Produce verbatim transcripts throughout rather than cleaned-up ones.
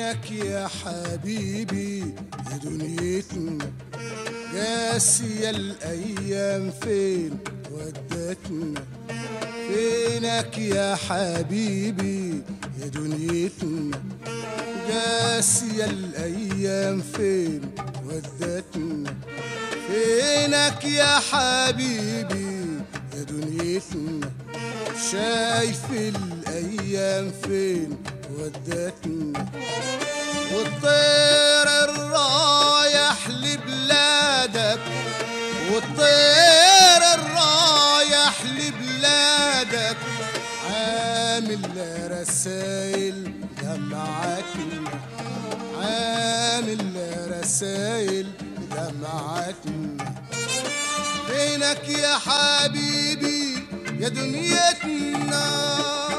فينك يا حبيبي يا دنيتنا، قاسية الأيام فين ودتنا. فينك يا حبيبي يا دنيتنا، قاسية الأيام فين ودتنا. فينك يا حبيبي يا دنيتنا، شايف الأيام فين ودتنا. والطير الرايح لبلادك، والطير الرايح لبلادك، عامل رسايل دمعتنا، عامل رسايل دمعتنا. فينك يا حبيبي يا دنيتنا.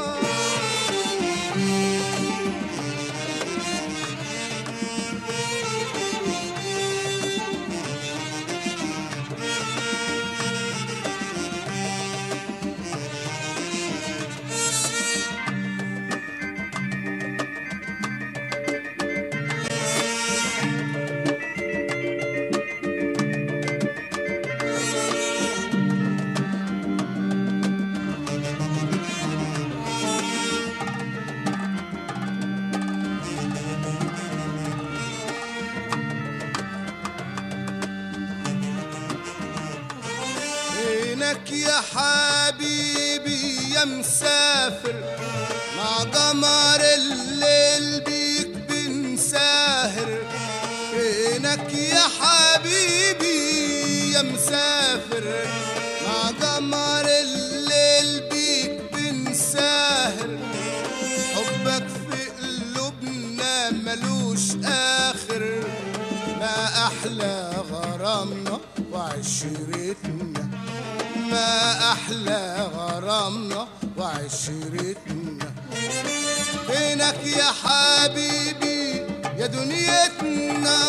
فينك يا حبيبي يا مسافر، مع قمر الليل بيك بنساهر. فينك يا حبيبي يا مسافر، مع قمر الليل بيك بنساهر. حبك في قلوبنا ملوش آخر، ما أحلى غرامنا وعشرتنا، ما أحلى غرامنا وعشرتنا. فينك يا حبيبي يا دنيتنا.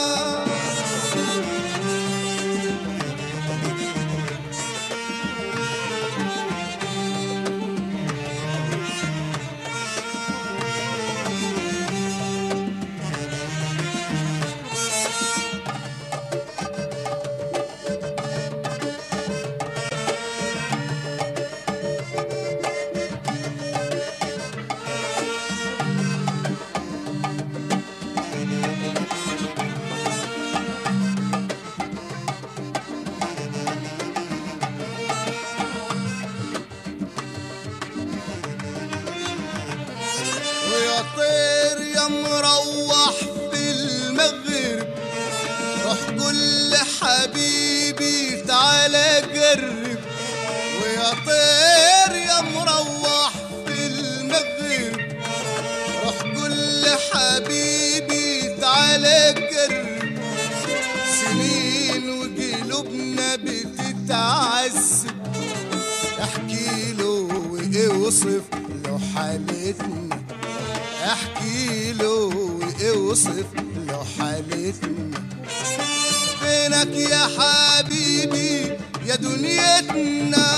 ويا طير يا مروح في المغرب، روح قول لحبيبي تعالى قرب. ويا طير يا مروح في المغرب، روح قول لحبيبي تعالى قرب. سنين وقلوبنا بتتعذب، احكي له واوصف له حالتنا، احكي له واوصف له حالتنا. فينك يا حبيبي يا دنيتنا.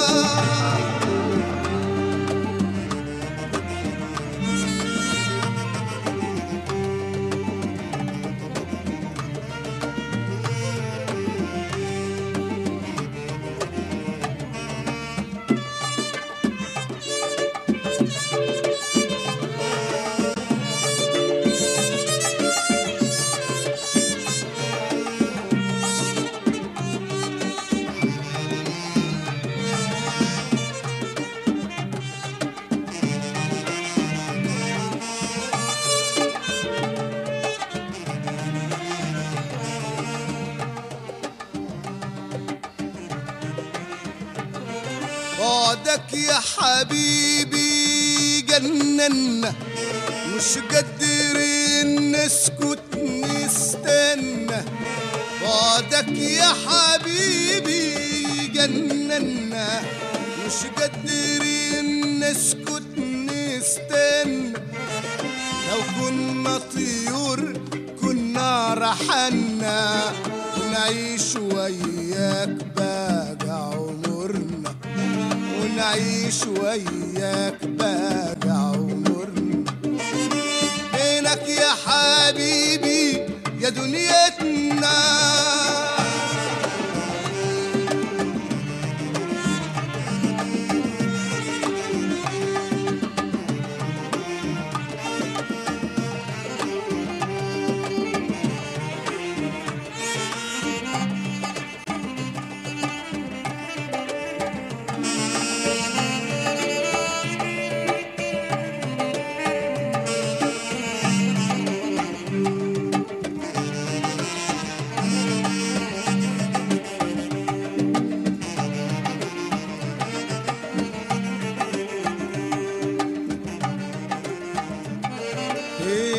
بعدك يا حبيبي جننا، مش قادرين نسكت نستنى. بعدك يا حبيبي جننا، مش قادرين نسكت نستنى. لو كنا طيور كنا رحلنا، ونعيش وياك بقى عمرنا، ونعيش وياك بقى عمرنا. فينك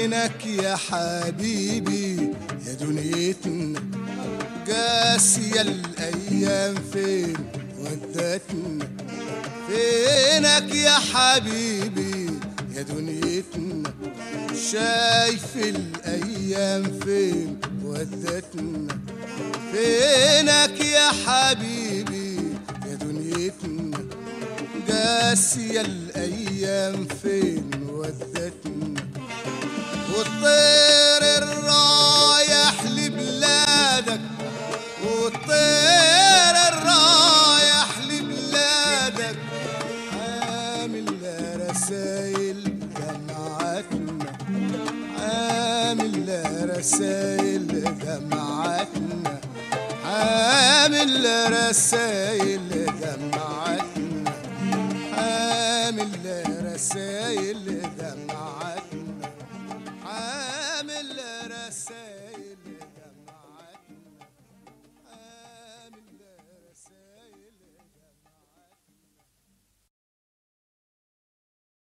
فينك يا حبيبي يا دنيتنا؟ قاسية الأيام فين ودتنا؟ فينك يا حبيبي يا دنيتنا؟ شايف الأيام فين ودتنا؟ فينك يا حبيبي يا دنيتنا؟ قاسية الأيام فين ودتنا؟ والطير الرايح لبلادك، والطير الرايح لبلادك عامل رسايل دمعتنا، عامل رسايل دمعتنا، عامل رسايل دمعتنا، عامل رسايل دمعتنا.